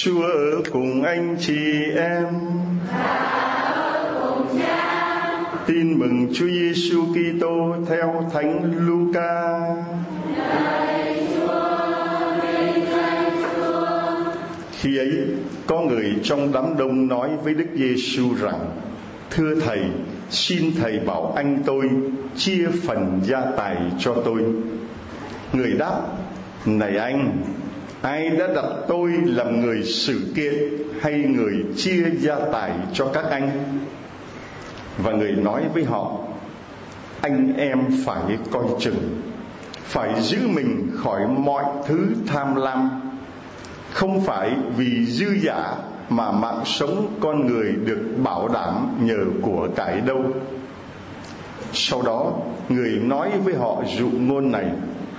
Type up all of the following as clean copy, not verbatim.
Chúa ở cùng anh chị em. Tin mừng Chúa Giêsu Kitô theo Thánh Luca. Khi ấy, có người trong đám đông nói với Đức Giêsu rằng: Thưa Thầy, xin Thầy bảo anh tôi chia phần gia tài cho tôi. Người đáp: Này anh, ai đã đặt tôi làm người xử kiện hay người chia gia tài cho các anh? Và người nói với họ: Anh em phải coi chừng, phải giữ mình khỏi mọi thứ tham lam. Không phải vì dư dả mà mạng sống con người được bảo đảm nhờ của cải đâu. Sau đó người nói với họ dụ ngôn này: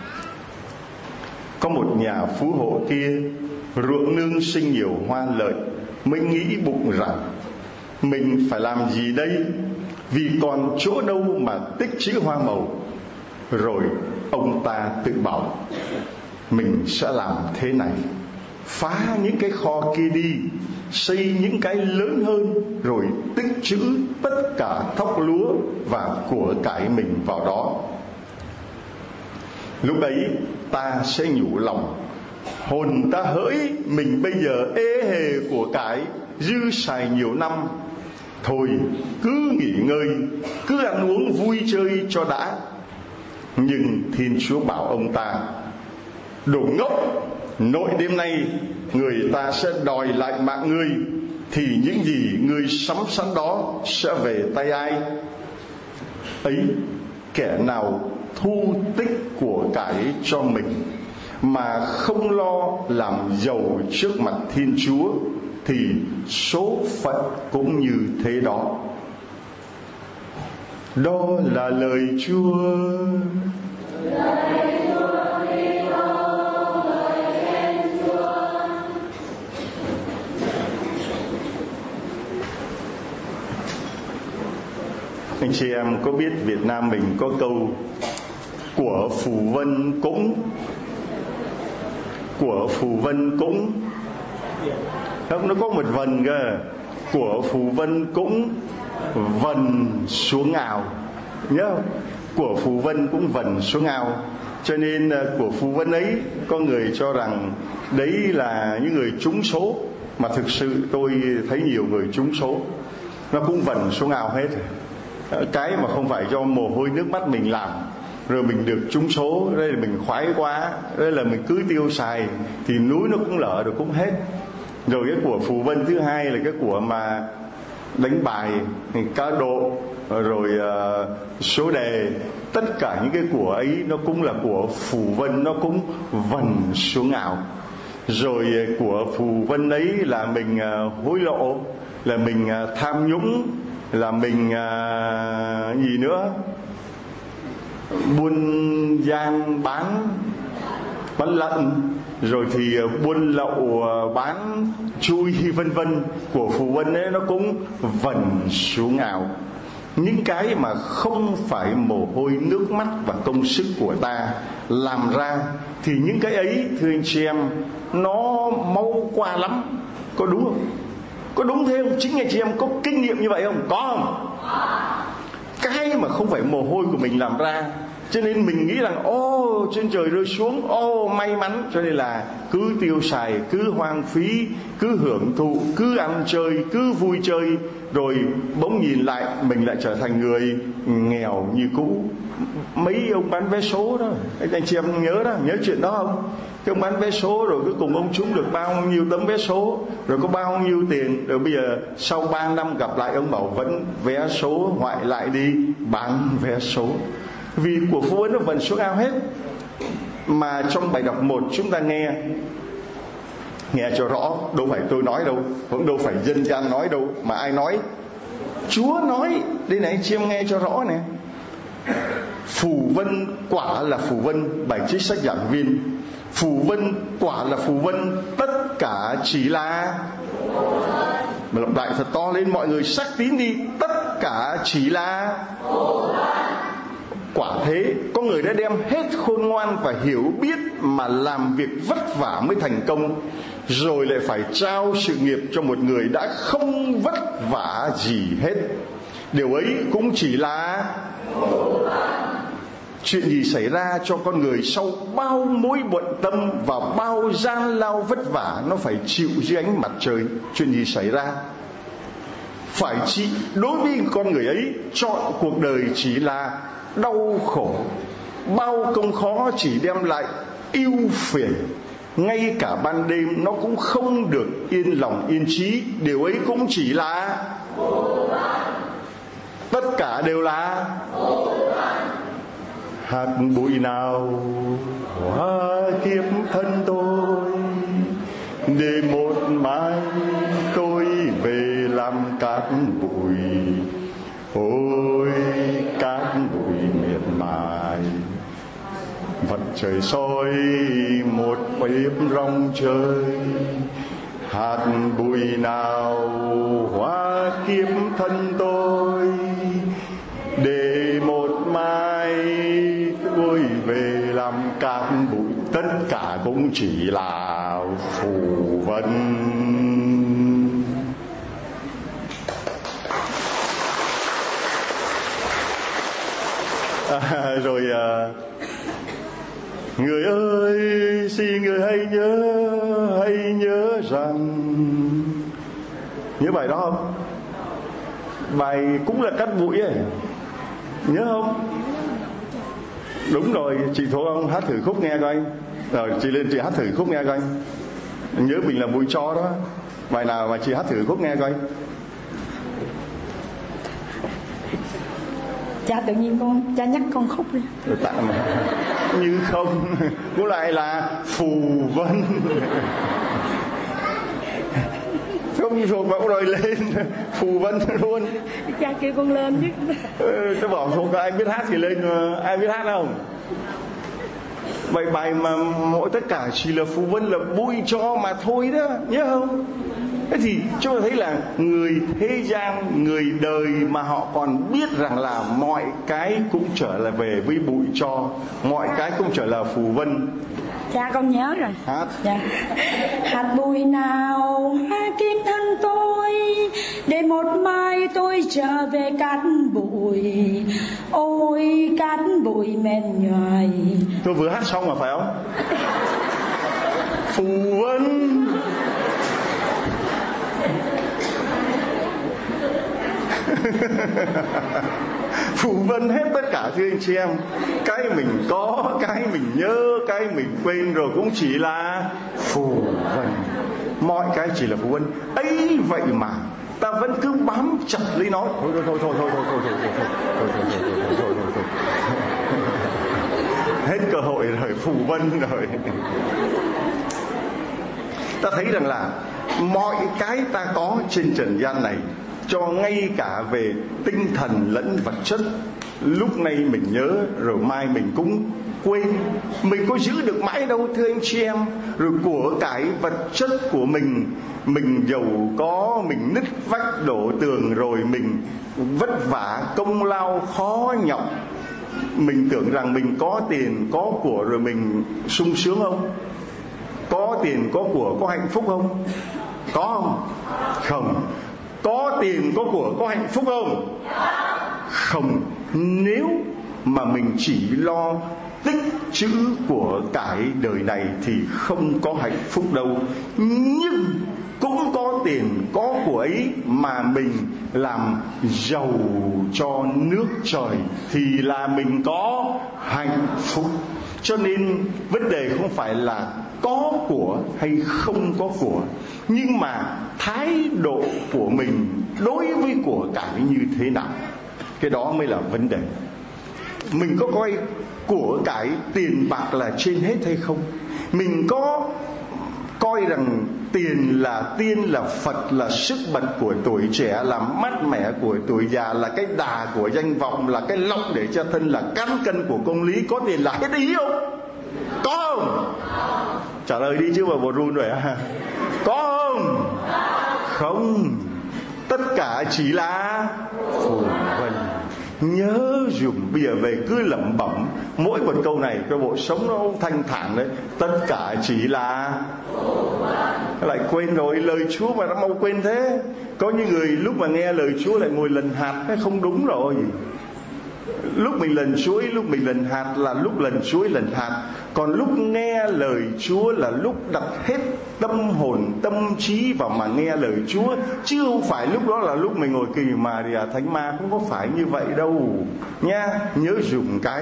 Có một nhà phú hộ kia, ruộng nương sinh nhiều hoa lợi, mới nghĩ bụng rằng: Mình phải làm gì đây, vì còn chỗ đâu mà tích trữ hoa màu. Rồi ông ta tự bảo: Mình sẽ làm thế này, phá những cái kho kia đi, xây những cái lớn hơn, rồi tích trữ tất cả thóc lúa và của cải mình vào đó. Lúc ấy ta sẽ nhủ lòng: Hồn ta hỡi, mình bây giờ ê hề của cải, dư xài nhiều năm. Thôi cứ nghỉ ngơi, cứ ăn uống vui chơi cho đã. Nhưng Thiên Chúa bảo ông ta: Đồ ngốc, nội đêm nay người ta sẽ đòi lại mạng ngươi, thì những gì ngươi sắm sẵn đó sẽ về tay ai? Ấy, kẻ nào thu tích của cải cho mình mà không lo làm giàu trước mặt Thiên Chúa, thì số phận cũng như thế đó. Đó là lời Chúa. Anh chị em có biết Việt Nam mình có câu của phù vân cũng, của phù vân cũng không, nó có một vần cơ. Của phù vân cũng vần xuống ao, nhớ không? Của phù vân cũng vần xuống ao. Cho nên của phù vân ấy, có người cho rằng đấy là những người trúng số, mà thực sự tôi thấy nhiều người trúng số nó cũng vần xuống ao hết. Cái mà không phải do mồ hôi nước mắt mình làm rồi mình được trúng số, đây là mình khoái quá, đây là mình cứ tiêu xài thì núi nó cũng lở rồi cũng hết. Rồi cái của phù vân thứ hai là cái của mà đánh bài, cá độ, rồi số đề, tất cả những cái của ấy nó cũng là của phù vân, nó cũng vần xuống ao. Rồi của phù vân ấy là mình hối lộ, là mình tham nhũng, là mình gì nữa, buôn gian bán lận, rồi thì buôn lậu bán chui vân vân. Của phù vân ấy nó cũng vần xuống ao. Những cái mà không phải mồ hôi nước mắt và công sức của ta làm ra, thì những cái ấy, thưa anh chị em, nó mau qua lắm. Có đúng không? Có đúng thế không? Chính anh chị em có kinh nghiệm như vậy không? Có không? Cái mà không phải mồ hôi của mình làm ra, cho nên mình nghĩ rằng ô trên trời rơi xuống, ô may mắn, cho nên là cứ tiêu xài, cứ hoang phí, cứ hưởng thụ, cứ ăn chơi, cứ vui chơi, rồi bỗng nhìn lại mình lại trở thành người nghèo như cũ. Mấy ông bán vé số đó, anh chị em nhớ đó, nhớ chuyện đó không? Cái ông bán vé số rồi cuối cùng ông trúng được bao nhiêu tấm vé số, rồi có bao nhiêu tiền, rồi bây giờ sau 3 năm gặp lại ông bảo vẫn vé số, hoại lại đi bán vé số. Vì của phú ấn nó vẫn xuống ao hết. Mà trong bài đọc 1 chúng ta nghe cho rõ, đâu phải tôi nói đâu, cũng đâu phải dân gian nói đâu, mà ai nói? Chúa nói. Đây này chị em nghe cho rõ nè. Phù vân quả là phù vân, bài trích sách giảng viên. Phù vân quả là phù vân, tất cả chỉ là, mà đọc đại thật to lên mọi người sắc tín đi, tất cả chỉ là Quả thế, có người đã đem hết khôn ngoan và hiểu biết mà làm việc vất vả mới thành công, rồi lại phải trao sự nghiệp cho một người đã không vất vả gì hết. Điều ấy cũng chỉ là chuyện gì xảy ra cho con người sau bao mối bận tâm và bao gian lao vất vả nó phải chịu dưới ánh mặt trời? Chuyện gì xảy ra? Phải chi đối với con người ấy, chọn cuộc đời chỉ là đau khổ, bao công khó chỉ đem lại ưu phiền, ngay cả ban đêm nó cũng không được yên lòng yên trí. Điều ấy cũng chỉ là tất cả đều là hạt bụi nào hóa kiếp thân tôi, để một mai tôi về làm cát bụi. Ôi cát bụi miệt mài, vật trời soi một bếp rong chơi. Hạt bụi nào hóa kiếp thân tôi, để một mai tôi về làm cát bụi. Tất cả cũng chỉ là phù vân. Rồi người ơi, xin người hãy nhớ rằng, nhớ bài đó không? Bài cũng là cát bụi ấy, nhớ không? Đúng rồi, chị Thổ không hát thử khúc nghe coi. Rồi chị lên chị hát thử khúc nghe coi. Nhớ mình là bụi tro đó. Bài nào mà chị hát thử khúc nghe coi. Cha tự nhiên cha nhắc con khúc đi. Tặng như không cũng lại là phù vân. Không rồi bỗng rồi lên phù vân luôn. Cha kêu con lên chứ. Tôi bảo không có ai biết hát thì lên, ai biết hát không? Bài mà mỗi tất cả chỉ là phù vân, là bụi tro mà thôi đó, nhớ không? Thế thì chúng ta thấy là người thế gian, người đời mà họ còn biết rằng là mọi cái cũng trở lại về với bụi tro, mọi cái cũng trở là phù vân. Cha con nhớ rồi. Hát. Dạ. Hạt bụi nào hóa kiếp thân tôi, để một mai tôi trở về cát bụi. Ôi cát bụi mệt nhoài. Tôi vừa hát xong mà phải không? Phù vân. Phù vân hết tất cả thưa anh chị em. Cái mình có, cái mình nhớ, cái mình quên rồi cũng chỉ là phù vân. Mọi cái chỉ là phù vân. Ấy vậy mà ta vẫn cứ bám chặt lấy nó. Thôi. Hết cơ hội rồi, phù vân rồi. Ta thấy rằng là mọi cái ta có trên trần gian này, cho ngay cả về tinh thần lẫn vật chất, lúc này mình nhớ rồi mai mình cũng quên. Mình có giữ được mãi đâu thưa anh chị em. Rồi của cải vật chất của mình giàu có, mình nứt vách đổ tường, rồi mình vất vả công lao khó nhọc, mình tưởng rằng mình có tiền có của rồi mình sung sướng không? Có tiền có của có hạnh phúc không? Có không? Không. Có tiền có của có hạnh phúc không? Không. Nếu mà mình chỉ lo tích trữ của cải đời này thì không có hạnh phúc đâu. Nhưng cũng có tiền có của ấy mà mình làm giàu cho nước trời thì là mình có hạnh phúc. Cho nên vấn đề không phải là có của hay không có của, nhưng mà thái độ của mình đối với của cải như thế nào, cái đó mới là vấn đề. Mình có coi của cải tiền bạc là trên hết hay không? Mình có coi rằng tiền là tiên, là Phật, là sức bật của tuổi trẻ, là mát mẻ của tuổi già, là cái đà của danh vọng, là cái lọc để cho thân, là cán cân của công lý. Có tiền là hết ý không? Có không? Trả lời đi chứ mà một run rồi à? Có không? Không. Tất cả chỉ là phù vân. nhớ dùm. Bây giờ về cứ lẩm bẩm mỗi một câu này, cái bộ sống nó thanh thản đấy. Tất cả chỉ là lại quên rồi, lời Chúa mà nó mau quên thế. Có những người lúc mà nghe lời Chúa lại ngồi lần hạt, cái không đúng rồi. Lúc mình lần chuối, lúc mình lần hạt là lúc lần chuối lần hạt. Còn lúc nghe lời Chúa là lúc đặt hết tâm hồn, tâm trí vào mà nghe lời Chúa, chứ không phải lúc đó là lúc mình ngồi kỳ mà thì thánh ma cũng có phải như vậy đâu nha. Nhớ dùng cái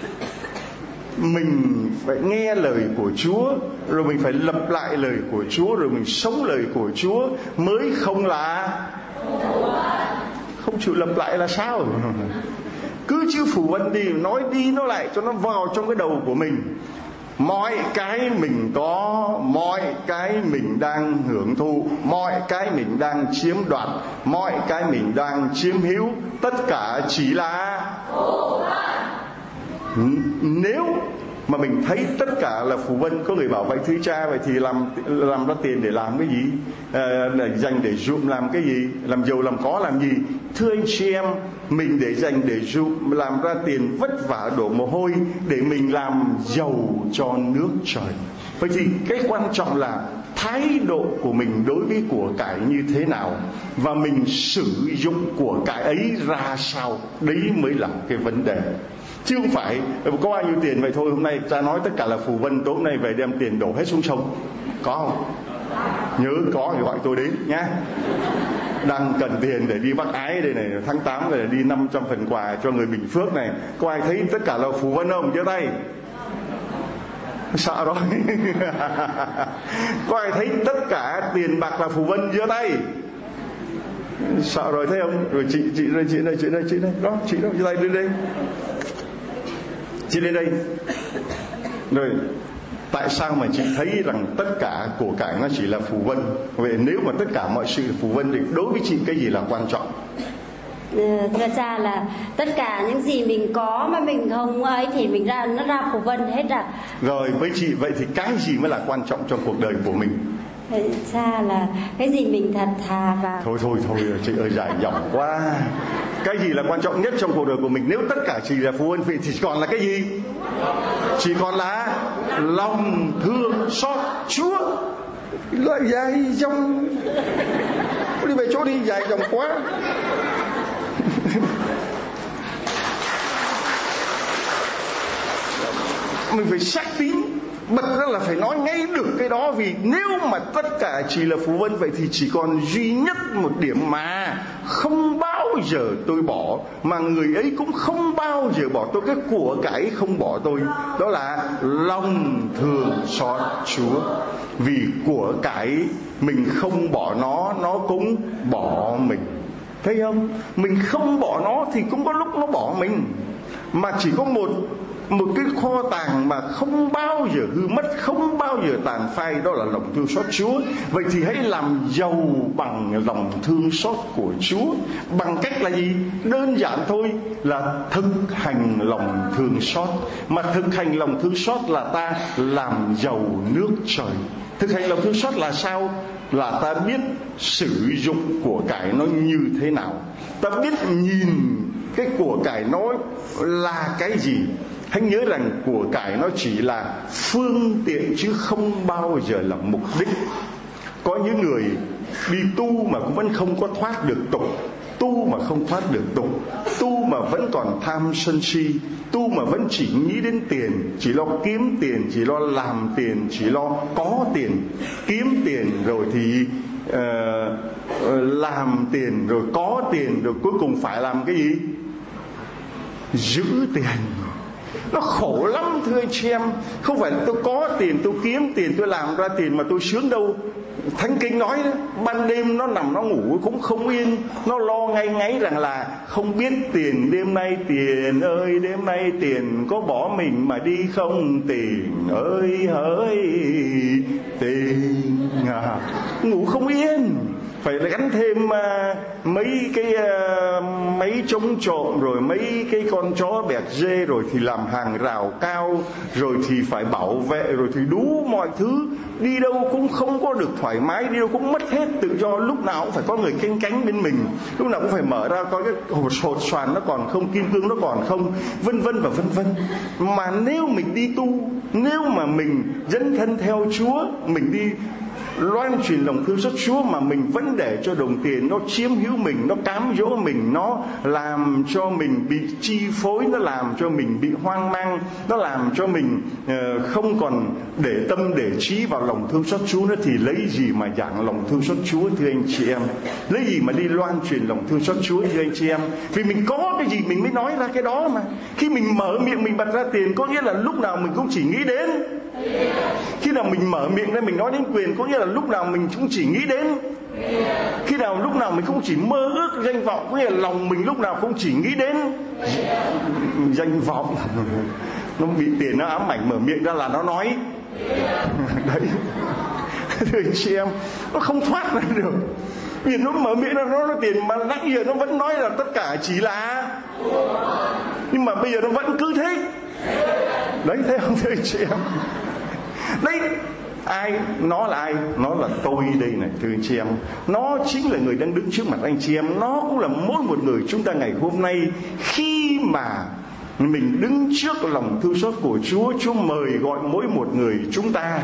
mình phải nghe lời của Chúa, rồi mình phải lặp lại lời của Chúa, rồi mình sống lời của Chúa mới không là không chịu lặp lại là sao? Cứ chữ phù vân đi nói lại cho nó vào trong cái đầu của mình. Mọi cái mình có, mọi cái mình đang hưởng thụ, mọi cái mình đang chiếm đoạt, mọi cái mình đang chiếm hữu, tất cả chỉ là nếu mà mình thấy tất cả là phù vân. Có người bảo vậy thưa cha, vậy thì làm ra tiền để làm cái gì? Để dành để dụm làm cái gì? Làm giàu làm có làm gì? Thưa anh chị em, mình để dành để dụm làm ra tiền, vất vả đổ mồ hôi để mình làm giàu cho nước trời. Vậy thì cái quan trọng là thái độ của mình đối với của cải như thế nào, và mình sử dụng của cải ấy ra sao. Đấy mới là cái vấn đề, chứ không phải có bao nhiêu tiền vậy thôi. Hôm nay ta nói tất cả là phù vân, tối hôm nay về đem tiền đổ hết xuống sông, có không? Nhớ có thì gọi tôi đến nhá. Đang cần tiền để đi Bắc Ái đây này, tháng 8 này đi 500 phần quà cho người Bình Phước này. Có ai thấy tất cả là phù vân không? Giơ tay. Sợ rồi. Có ai thấy tất cả tiền bạc là phù vân? Giơ tay. Sợ rồi, thấy không? Rồi chị đây đó, chị đó, giơ tay lên đây. Chị lên đây. Rồi tại sao mà chị thấy rằng tất cả của cải nó chỉ là phù vân? Vậy nếu mà tất cả mọi sự phù vân thì đối với chị cái gì là quan trọng? Thưa cha là tất cả những gì mình có mà mình không ấy thì mình nó ra phù vân hết à. Rồi với chị vậy thì cái gì mới là quan trọng trong cuộc đời của mình? Cha là cái gì mình thật thà và... Thôi chị ơi, dài dòng quá. Cái gì là quan trọng nhất trong cuộc đời của mình? Nếu tất cả chỉ là phù vân thì chỉ còn là cái gì? Chỉ còn là lòng thương xót Chúa. Lại dài dòng. Đi về chỗ đi, dài dòng quá. Mình phải xác tín, bật ra là phải nói ngay được cái đó. Vì nếu mà tất cả chỉ là phù vân, vậy thì chỉ còn duy nhất một điểm mà không bao giờ tôi bỏ, mà người ấy cũng không bao giờ bỏ tôi, cái của cải không bỏ tôi, đó là lòng thương xót Chúa. Vì của cải mình không bỏ nó cũng bỏ mình. Thấy không? Mình không bỏ nó thì cũng có lúc nó bỏ mình. Mà chỉ có một cái kho tàng mà không bao giờ hư mất, không bao giờ tàn phai, đó là lòng thương xót Chúa. Vậy thì hãy làm giàu bằng lòng thương xót của Chúa. Bằng cách là gì? Đơn giản thôi, là thực hành lòng thương xót. Mà thực hành lòng thương xót là ta làm giàu nước trời. Thực hành lòng thương xót là sao? Là ta biết sử dụng của cải nó như thế nào, ta biết nhìn cái của cải nó là cái gì. Hãy nhớ rằng của cải nó chỉ là phương tiện chứ không bao giờ là mục đích. Có những người đi tu mà cũng vẫn không có thoát được tục, tu mà không thoát được tục, tu mà vẫn còn tham sân si, tu mà vẫn chỉ nghĩ đến tiền, chỉ lo kiếm tiền, chỉ lo làm tiền, chỉ lo có tiền, kiếm tiền rồi thì làm tiền, rồi có tiền, rồi cuối cùng phải làm cái gì? Giữ tiền. Nó khổ lắm thưa anh chị em. Không phải là tôi có tiền, tôi kiếm tiền, tôi làm ra tiền mà tôi sướng đâu. Thánh Kinh nói đó, ban đêm nó nằm nó ngủ cũng không yên, nó lo ngay ngáy rằng là không biết tiền, đêm nay tiền ơi, đêm nay tiền có bỏ mình mà đi không? Tiền ơi hỡi tiền à. Ngủ không yên. phải gắn thêm mấy chống trộm, rồi mấy cái con chó bẹt dê, rồi thì làm hàng rào cao, rồi thì phải bảo vệ, rồi thì đủ mọi thứ. Đi đâu cũng không có được thoải mái, đi đâu cũng mất hết tự do, lúc nào cũng phải có người canh cánh bên mình, lúc nào cũng phải mở ra coi cái hột xoàn nó còn không, kim cương nó còn không, vân vân và vân vân. Mà nếu mình đi tu, nếu mà mình dấn thân theo Chúa, mình đi loan truyền lòng thương xót Chúa, mà mình vẫn để cho đồng tiền nó chiếm hữu mình, nó cám dỗ mình, nó làm cho mình bị chi phối, nó làm cho mình bị hoang mang, nó làm cho mình không còn để tâm để trí vào lòng thương xót Chúa nữa, thì lấy gì mà giảng lòng thương xót Chúa, thưa anh chị em? Lấy gì mà đi loan truyền lòng thương xót Chúa, thưa anh chị em? Vì mình có cái gì mình mới nói ra cái đó mà. Khi mình mở miệng mình bật ra tiền, có nghĩa là lúc nào mình cũng chỉ nghĩ đến. Khi nào mình mở miệng ra mình nói đến quyền, có nghĩa là lúc nào mình cũng chỉ nghĩ đến. Khi nào lúc nào mình cũng chỉ mơ ước danh vọng, có nghĩa là lòng mình lúc nào cũng chỉ nghĩ đến danh vọng. Nó bị tiền nó ám ảnh, mở miệng ra là nó nói đấy. Thưa anh chị em, nó không thoát ra được. Vì nó mở miệng ra nó nói tiền, mà nãy giờ nó vẫn nói là tất cả chỉ là, nhưng mà bây giờ nó vẫn cứ thế. Đấy, thấy không thưa anh chị em? Đấy, ai? Nó là ai? Nó là tôi đây này, thưa anh chị em. Nó chính là người đang đứng trước mặt anh chị em. Nó cũng là mỗi một người chúng ta ngày hôm nay. Khi mà mình đứng trước lòng thương xót của Chúa, Chúa mời gọi mỗi một người chúng ta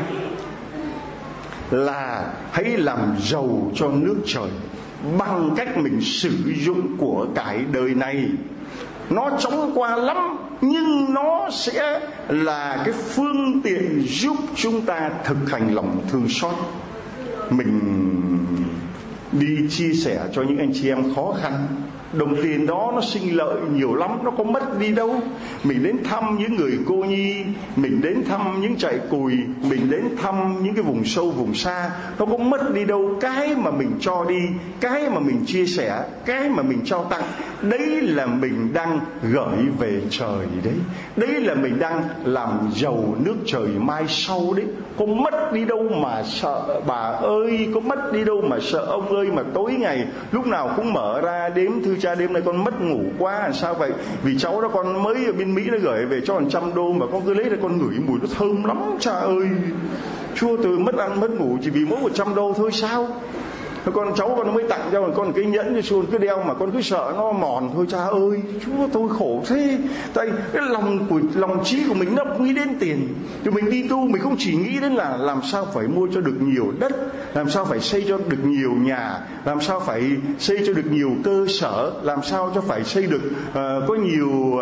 là hãy làm giàu cho nước trời bằng cách mình sử dụng của cải đời này. Nó chóng qua lắm, nhưng nó sẽ là cái phương tiện giúp chúng ta thực hành lòng thương xót. Mình đi chia sẻ cho những anh chị em khó khăn, đồng tiền đó nó sinh lợi nhiều lắm, nó có mất đi đâu. Mình đến thăm những người cô nhi, mình đến thăm những trại cùi, mình đến thăm những cái vùng sâu vùng xa, nó có mất đi đâu. Cái mà mình cho đi, cái mà mình chia sẻ, cái mà mình trao tặng, đấy là mình đang gửi về trời đấy. Đấy là mình đang làm giàu nước trời mai sau đấy. Có mất đi đâu mà sợ bà ơi, có mất đi đâu mà sợ ông ơi, mà tối ngày lúc nào cũng mở ra đếm thư cha đêm nay con mất ngủ quá làm sao vậy, vì cháu đó con mới ở bên Mỹ nó gửi về cho $100, mà con cứ lấy ra con ngửi mùi nó thơm lắm cha ơi. Chúa, tôi mất ăn mất ngủ chỉ vì mỗi $100 thôi sao? Con cháu con mới tặng cho con cái nhẫn cho Xuân cứ đeo, mà con cứ sợ nó mòn thôi cha ơi. Chúa, tôi khổ thế. Tại cái lòng trí của mình nó nghĩ đến tiền. Thì mình đi tu mình không chỉ nghĩ đến là làm sao phải mua cho được nhiều đất, làm sao phải xây cho được nhiều nhà, làm sao phải xây cho được nhiều cơ sở, làm sao cho phải xây được có nhiều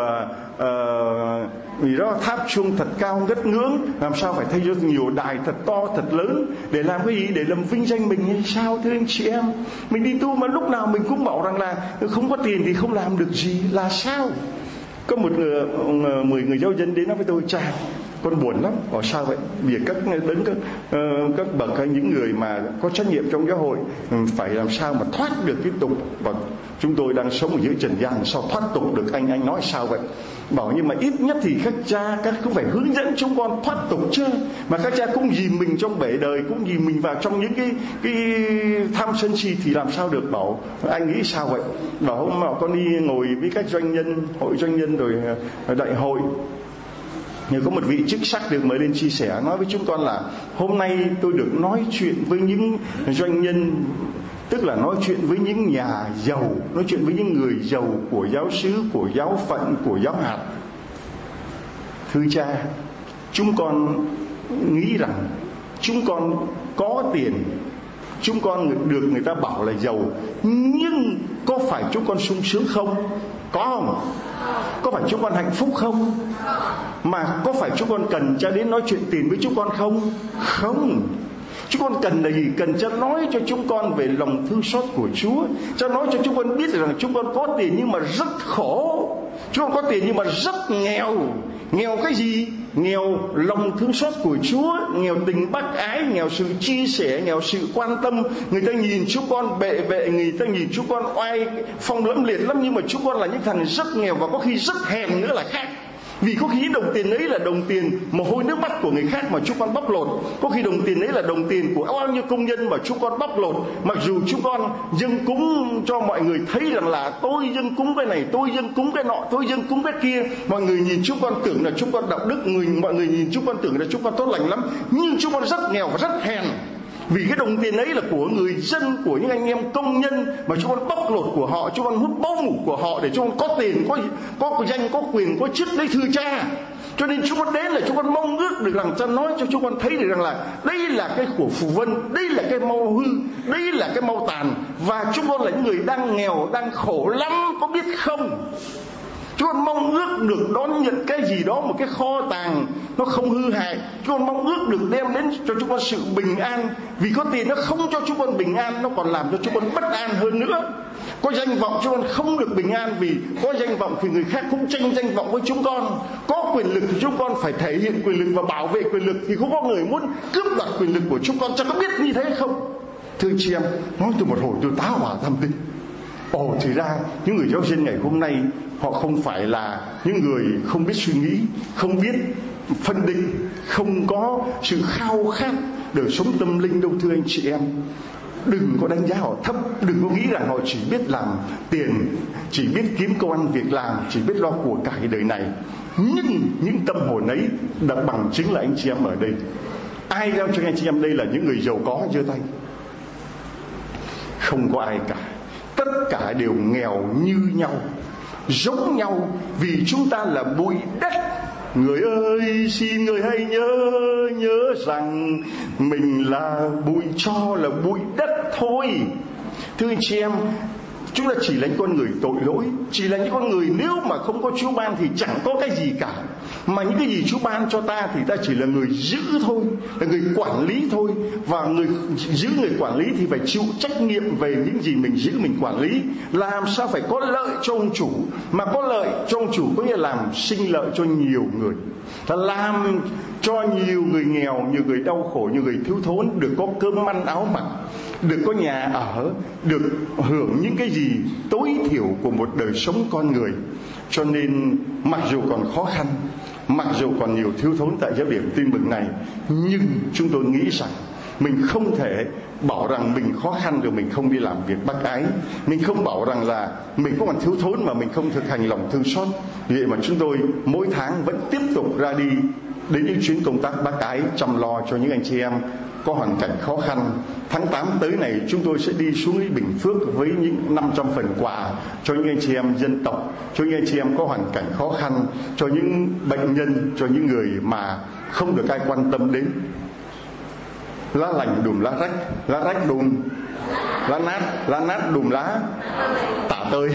vì đó tháp chuông thật cao ngất ngưỡng, làm sao phải thay cho nhiều đài thật to thật lớn. Để làm cái gì? Để làm vinh danh mình hay sao thưa anh chị em? Mình đi tu mà lúc nào mình cũng bảo rằng là không có tiền thì không làm được gì là sao? Có một 10 người giáo dân đến nói với tôi: cha, con buồn lắm. Bảo sao vậy? Vì các bậc hay những người mà có trách nhiệm trong giáo hội phải làm sao mà thoát được cái tục, và chúng tôi đang sống ở dưới trần gian, sao thoát tục được? Anh nói sao vậy? Bảo nhưng mà ít nhất thì các cha cũng phải hướng dẫn chúng con thoát tục chứ. Mà các cha cũng dìm mình trong bể đời, cũng dìm mình vào trong những cái tham sân si thì làm sao được? Bảo anh nghĩ sao vậy? Bảo hôm nào con đi ngồi với các doanh nhân, hội doanh nhân rồi đại hội, nhưng có một vị chức sắc được mời lên chia sẻ, nói với chúng con là hôm nay tôi được nói chuyện với những doanh nhân, tức là nói chuyện với những nhà giàu, nói chuyện với những người giàu của giáo xứ, của giáo phận, của giáo hạt. Thưa cha, chúng con nghĩ rằng chúng con có tiền, chúng con được người ta bảo là giàu, nhưng có phải chúng con sung sướng không? Có không? Có phải chúng con hạnh phúc không? Mà có phải chúng con cần cha đến nói chuyện tiền với chúng con không? Không. Chúng con cần là gì? Cần cha nói cho chúng con về lòng thương xót của Chúa. Cha nói cho chúng con biết rằng chúng con có tiền nhưng mà rất khổ. Chúng con có tiền nhưng mà rất nghèo. Nghèo cái gì? Nghèo lòng thương xót của Chúa, nghèo tình bác ái, nghèo sự chia sẻ, nghèo sự quan tâm. Người ta nhìn chúng con bệ vệ, người ta nhìn chúng con oai phong lẫm liệt lắm, nhưng mà chúng con là những thằng rất nghèo và có khi rất hèn nữa là khác. Vì có khi đồng tiền ấy là đồng tiền mồ hôi nước mắt của người khác mà chúng con bóc lột. Có khi đồng tiền ấy là đồng tiền của bao nhiêu công nhân mà chúng con bóc lột. Mặc dù chúng con dâng cúng cho mọi người thấy rằng là tôi dâng cúng cái này, tôi dâng cúng cái nọ, tôi dâng cúng cái kia. Mọi người nhìn chúng con tưởng là chúng con đạo đức, mọi người nhìn chúng con tưởng là chúng con tốt lành lắm. Nhưng chúng con rất nghèo và rất hèn. Vì cái đồng tiền ấy là của người dân, của những anh em công nhân mà chúng con bóc lột của họ, chúng con hút máu mủ của họ để chúng con có tiền, có danh, có quyền, có chức đấy thưa cha. Cho nên chúng con đến là chúng con mong ước được rằng cha nói cho chúng con thấy được rằng là đây là cái của phù vân, đây là cái mau hư, đây là cái mau tàn. Và chúng con là những người đang nghèo, đang khổ lắm, có biết không? Chúng con mong ước được đón nhận cái gì đó, một cái kho tàng nó không hư hại. Chúng con mong ước được đem đến cho chúng con sự bình an. Vì có tiền nó không cho chúng con bình an, nó còn làm cho chúng con bất an hơn nữa. Có danh vọng chúng con không được bình an, vì có danh vọng thì người khác cũng tranh danh vọng với chúng con. Có quyền lực thì chúng con phải thể hiện quyền lực và bảo vệ quyền lực, thì không có người muốn cướp đoạt quyền lực của chúng con. Chắc có biết như thế không? Thưa chị em, nói từ một hồi tôi táo hỏa tâm tính. Thì ra những người giáo dân ngày hôm nay họ không phải là những người không biết suy nghĩ, không biết phân định, không có sự khao khát đời sống tâm linh đâu thưa anh chị em. Đừng có đánh giá họ thấp, đừng có nghĩ rằng họ chỉ biết làm tiền, chỉ biết kiếm công ăn việc làm, chỉ biết lo của cải đời này. Nhưng những tâm hồn ấy đã bằng chứng là anh chị em ở đây. Ai giao cho anh chị em đây là những người giàu có giơ tay? Không có ai cả. Tất cả đều nghèo như nhau, giống nhau, vì chúng ta là bụi đất. Người ơi, xin người hãy nhớ rằng mình là bụi tro, là bụi đất thôi. Thưa anh chị em, chúng ta chỉ là những con người tội lỗi, chỉ là những con người nếu mà không có Chúa ban thì chẳng có cái gì cả. Mà những cái gì Chúa ban cho ta thì ta chỉ là người giữ thôi, là người quản lý thôi. Và người giữ, người quản lý thì phải chịu trách nhiệm về những gì mình giữ, mình quản lý. Làm sao phải có lợi cho ông chủ, mà có lợi cho ông chủ có nghĩa là làm sinh lợi cho nhiều người, là làm cho nhiều người nghèo, nhiều người đau khổ, nhiều người thiếu thốn được có cơm ăn áo mặc, được có nhà ở, được hưởng những cái gì tối thiểu của một đời sống con người. Cho nên mặc dù còn khó khăn, mặc dù còn nhiều thiếu thốn tại giáo điểm Tin Mừng này, nhưng chúng tôi nghĩ rằng mình không thể bảo rằng mình khó khăn rồi mình không đi làm việc bác ái. Mình không bảo rằng là mình có còn thiếu thốn mà mình không thực hành lòng thương xót. Vì vậy mà chúng tôi mỗi tháng vẫn tiếp tục ra đi đến những chuyến công tác bác ái, chăm lo cho những anh chị em có hoàn cảnh khó khăn. Tháng 8 tới này chúng tôi sẽ đi xuống Bình Phước với những 500 phần quà cho những anh chị em dân tộc, cho những anh chị em có hoàn cảnh khó khăn, cho những bệnh nhân, cho những người mà không được ai quan tâm đến. Lá lành đùm lá rách đùm lá nát đùm lá tả tơi.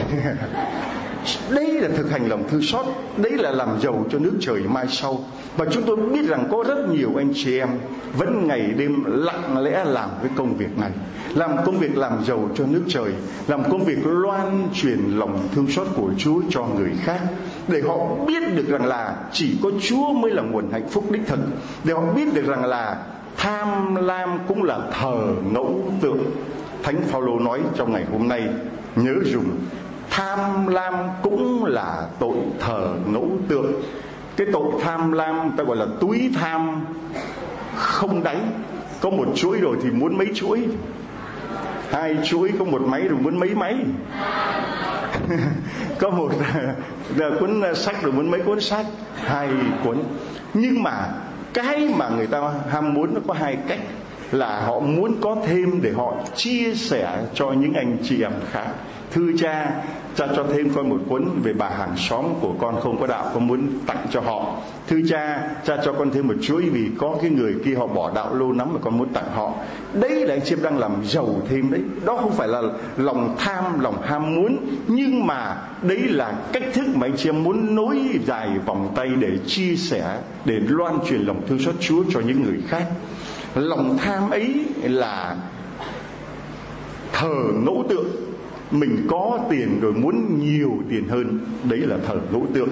Đấy là thực hành lòng thương xót, đấy là làm giàu cho nước trời mai sau. Và chúng tôi biết rằng có rất nhiều anh chị em vẫn ngày đêm lặng lẽ làm cái công việc này, làm công việc làm giàu cho nước trời, làm công việc loan truyền lòng thương xót của Chúa cho người khác, để họ biết được rằng là chỉ có Chúa mới là nguồn hạnh phúc đích thực, để họ biết được rằng là tham lam cũng là thờ ngẫu tượng. Thánh Phaolô nói trong ngày hôm nay, nhớ dùng tham lam cũng là tội thờ ngẫu tượng. Cái tội tham lam ta gọi là túi tham không đáy. Có một chuỗi rồi thì muốn mấy chuỗi, hai chuỗi, có một máy rồi muốn mấy máy. Có một cuốn sách rồi muốn mấy cuốn sách, hai cuốn. Nhưng mà cái mà người ta ham muốn nó có hai cách, là họ muốn có thêm để họ chia sẻ cho những anh chị em khác. Thưa cha cho thêm con một cuốn về bà hàng xóm của con không có đạo, con muốn tặng cho họ. Thưa cha cho con thêm một chuỗi vì có cái người kia họ bỏ đạo lâu lắm mà con muốn tặng họ. Đấy là anh chị em đang làm giàu thêm đấy. Đó không phải là lòng tham, lòng ham muốn, nhưng mà đấy là cách thức mà anh chị em muốn nối dài vòng tay để chia sẻ, để loan truyền lòng thương xót Chúa cho những người khác. Lòng tham ấy là thờ ngẫu tượng. Mình có tiền rồi muốn nhiều tiền hơn, đấy là thờ ngẫu tượng.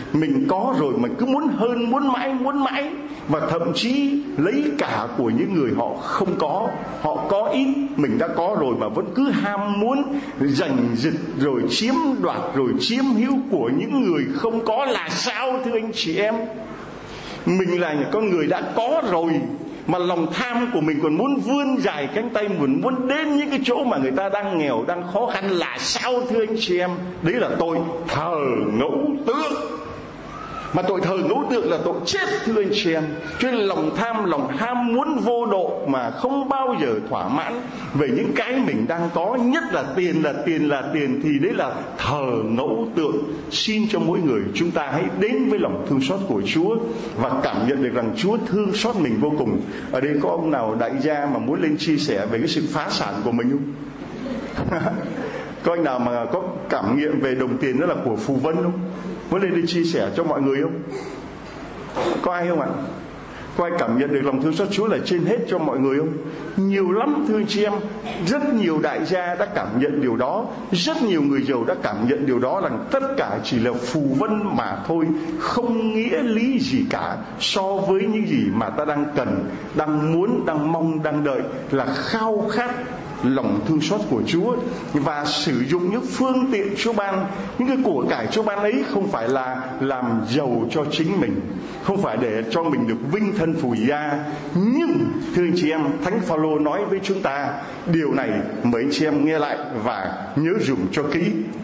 Mình có rồi mà cứ muốn hơn, muốn mãi, và thậm chí lấy cả của những người họ không có. Họ có ít, mình đã có rồi mà vẫn cứ ham muốn giành giật rồi chiếm đoạt rồi chiếm hữu của những người không có là sao thưa anh chị em? Mình là những con người đã có rồi mà lòng tham của mình còn muốn vươn dài cánh tay, muốn đến những cái chỗ mà người ta đang nghèo, đang khó khăn là sao thưa anh chị em? Đấy là tội thờ ngẫu tượng. Mà tội thờ ngẫu tượng là tội chết thưa anh chị em. Cho nên lòng tham, lòng ham muốn vô độ mà không bao giờ thỏa mãn về những cái mình đang có, nhất là tiền thì đấy là thờ ngẫu tượng. Xin cho mỗi người chúng ta hãy đến với lòng thương xót của Chúa và cảm nhận được rằng Chúa thương xót mình vô cùng. Ở đây có ông nào đại gia mà muốn lên chia sẻ về cái sự phá sản của mình không? Có anh nào mà có cảm nghiệm về đồng tiền đó là của Phù Vân không? Muốn lên đi chia sẻ cho mọi người không? Có ai không ạ? Có ai cảm nhận được lòng thương xót Chúa là trên hết cho mọi người không? Nhiều lắm thưa anh chị em. Rất nhiều đại gia đã cảm nhận điều đó. Rất nhiều người giàu đã cảm nhận điều đó, rằng tất cả chỉ là phù vân mà thôi, không nghĩa lý gì cả so với những gì mà ta đang cần, đang muốn, đang mong, đang đợi, là khao khát lòng thương xót của Chúa và sử dụng những phương tiện Chúa ban, những cái của cải Chúa ban ấy không phải là làm giàu cho chính mình, không phải để cho mình được vinh thân phủi gia. Nhưng thưa anh chị em, Thánh Phaolô nói với chúng ta điều này, mời anh chị em nghe lại và nhớ dùng cho kỹ.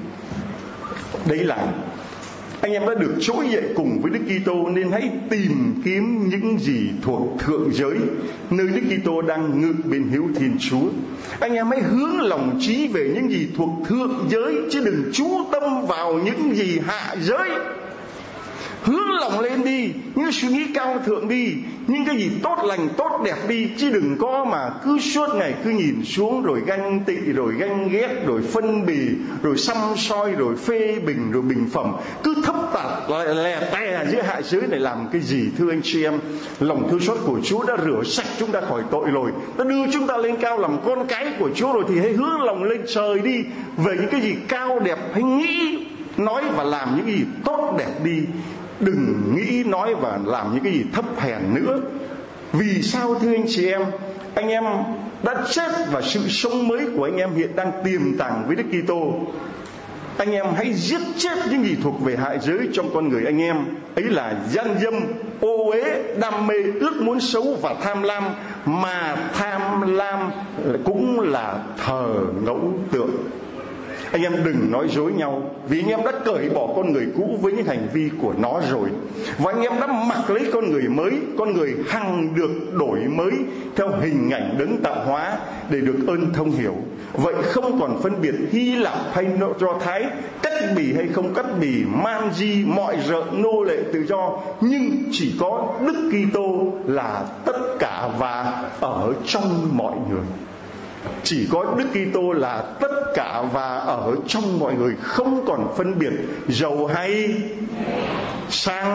Đấy là anh em đã được trỗi dậy cùng với Đức Kitô, nên hãy tìm kiếm những gì thuộc thượng giới, nơi Đức Kitô đang ngự bên hữu Thiên Chúa. Anh em hãy hướng lòng trí về những gì thuộc thượng giới, chứ đừng chú tâm vào những gì hạ giới. Hướng lòng lên đi, những suy nghĩ cao thượng đi, những cái gì tốt lành tốt đẹp đi, chứ đừng có mà cứ suốt ngày cứ nhìn xuống rồi ganh tị, rồi ganh ghét, rồi phân bì, rồi săm soi, rồi phê bình, rồi bình phẩm, cứ thấp tạt lè tè giữa hạ giới này làm cái gì thưa anh chị em? Lòng thương xót của Chúa đã rửa sạch chúng ta khỏi tội rồi, đã đưa chúng ta lên cao làm con cái của Chúa rồi, thì hãy hướng lòng lên trời đi về những cái gì cao đẹp, hãy nghĩ, nói và làm những cái gì tốt đẹp đi. Đừng nghĩ, nói và làm những cái gì thấp hèn nữa. Vì sao thưa anh chị em? Anh em đã chết và sự sống mới của anh em hiện đang tiềm tàng với Đức Kitô. Anh em hãy giết chết những gì thuộc về hạ giới trong con người anh em. Ấy là gian dâm, ô uế, đam mê, ước muốn xấu và tham lam. Mà tham lam cũng là thờ ngẫu tượng. Anh em đừng nói dối nhau, vì anh em đã cởi bỏ con người cũ với những hành vi của nó rồi, và anh em đã mặc lấy con người mới, con người hằng được đổi mới theo hình ảnh Đấng tạo hóa để được ơn thông hiểu. Vậy không còn phân biệt Hy Lạp hay Do Thái, cắt bì hay không cắt bì, man di, mọi rợ, nô lệ, tự do, nhưng chỉ có Đức Kitô là tất cả và ở trong mọi người. Chỉ có Đức Kitô là tất cả và ở trong mọi người, không còn phân biệt giàu hay, sang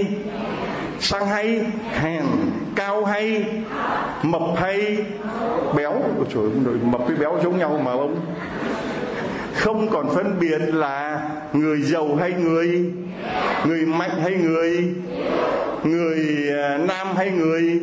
hay, hèn, cao hay, mập hay, béo. Ôi trời ơi, mập với béo giống nhau mà ông. Không còn phân biệt là người giàu hay người mạnh hay người nam hay người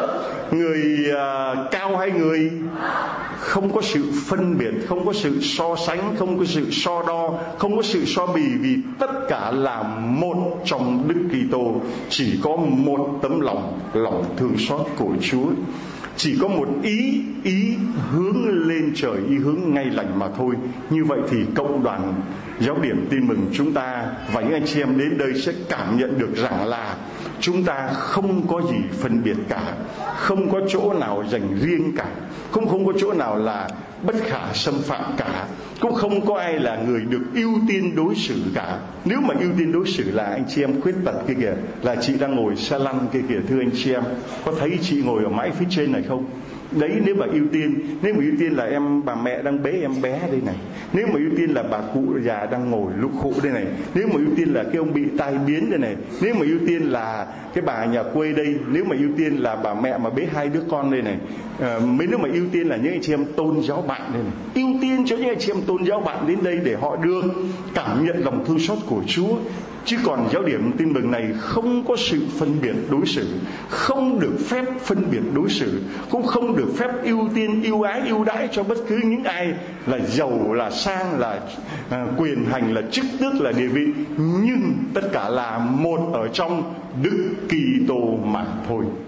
cao hay người. Không có sự phân biệt, không có sự so sánh, không có sự so đo, không có sự so bì, vì tất cả là một trong Đức Kitô. Chỉ có một tấm lòng thương xót của Chúa. Chỉ có một ý hướng lên trời, ý hướng ngay lành mà thôi. Như vậy thì cộng đoàn Giáo điểm Tin Mừng chúng ta và những anh chị em đến đây sẽ cảm nhận được rằng là chúng ta không có gì phân biệt cả, không có chỗ nào dành riêng cả, cũng không có chỗ nào là bất khả xâm phạm cả, cũng không có ai là người được ưu tiên đối xử cả. Nếu mà ưu tiên đối xử là anh chị em khuyết tật kia kìa, là chị đang ngồi xe lăn kia kìa, thưa anh chị em, có thấy chị ngồi ở mãi phía trên này không? Đấy, nếu mà ưu tiên là em bà mẹ đang bế em bé đây này, nếu mà ưu tiên là bà cụ già đang ngồi lục khụ đây này, nếu mà ưu tiên là cái ông bị tai biến đây này, nếu mà ưu tiên là cái bà nhà quê đây, nếu mà ưu tiên là bà mẹ mà bế hai đứa con đây này, mấy nếu mà ưu tiên là những anh chị em tôn giáo bạn đây này, ưu tiên cho những anh chị em tôn giáo bạn đến đây để họ được cảm nhận lòng thương xót của Chúa. Chứ còn giáo điểm tin mừng này không có sự phân biệt đối xử, không được phép phân biệt đối xử, cũng không được phép ưu tiên, ưu ái, ưu đãi cho bất cứ những ai là giàu, là sang, là quyền hành, là chức tước, là địa vị, nhưng tất cả là một ở trong Đức Kitô mà thôi.